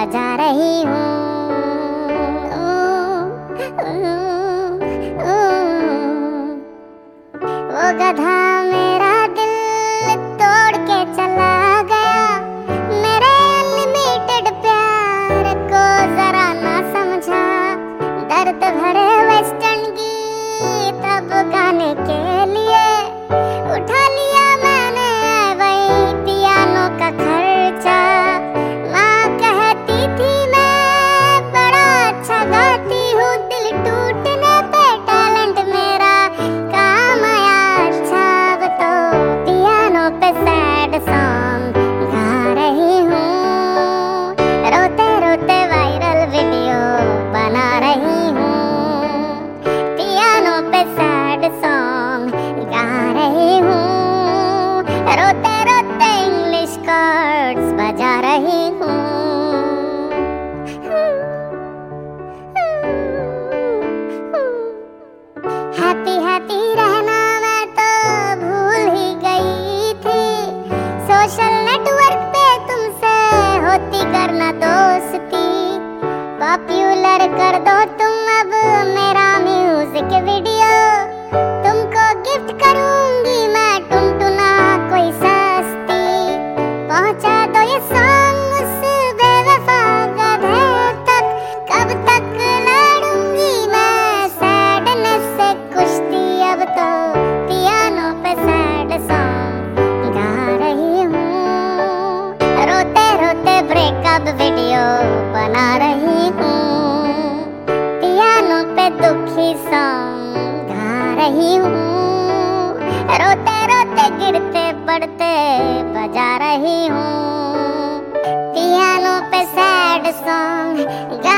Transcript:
बजा रही हूँ। वो गधा मेरा दिल तोड़ के चला गया, मेरे अनलिमिटेड प्यार को जरा ना समझा। दर्द भरे वेस्टर्न गीत अब गाने के लिए उठा लिया मैंने वही पियानो का खर्चा। माँ कहती थी मैं बड़ा अच्छा गाती हूँ, दिल टूटने पे टैलेंट मेरा काम आया अच्छा। अब तो पियानो पे सैड सॉन्ग गा रही हूँ, रोते रोते वायरल वीडियो बना रही हूँ। पियानो पे सैड सॉन्ग गा रही हूँ, रोते रोते इंग्लिश कॉर्ड्स बजा रही हूँ। हैप्पी हैप्पी रहना मैं तो भूल ही गई थी, सोशल नेटवर्क पे तुमसे होती करना दोस्ती। पॉपुलर कर दो तुम अब मेरा म्यूजिक वीडियो, तुमको गिफ्ट करूंगी मैं टुनटुना कोई सस्ती। पहुंचा दो ये सॉन्ग उस बेवफा गधे तक, कब तक लड़ूंगी मैं सैडनेस से कुश्ती। अब तो पियानो पे सैड सॉन्ग गा रही हूँ, रोते रोते ब्रेकअप वीडियो बना रही हूँ। पियानो पे दुखी सॉन्ग गा रही हूँ, रोते रोते गिरते पड़ते बजा रही हूँ। पियानो पे सैड सॉन्ग गा